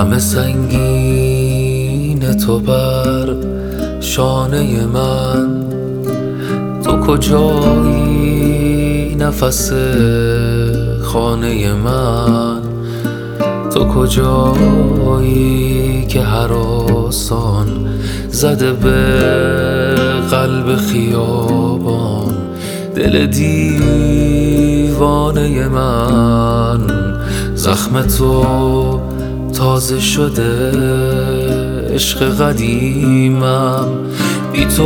غم سنگین تو بر شانه من، تو کجایی نفس خانه من؟ تو کجایی که هراسان زده به قلب خیابان دل دیوانه من؟ زخم تو تازه شده عشق قدیمم، بی تو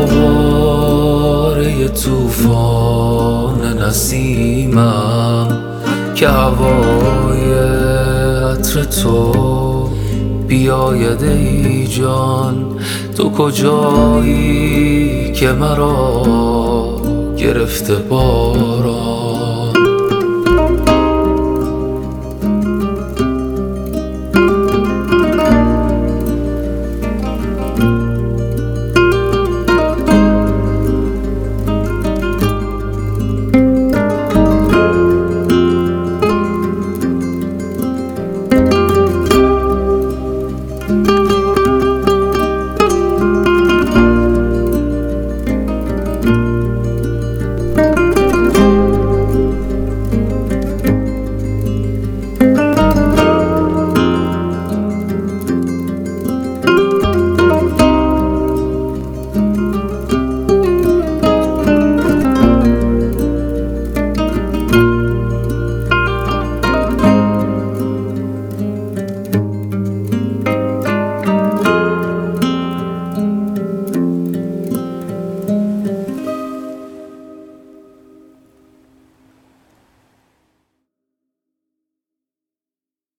آواره طوفان نسیمم، که هوای عطر تو بیاید ای جان. تو کجایی که مرا گرفته باران؟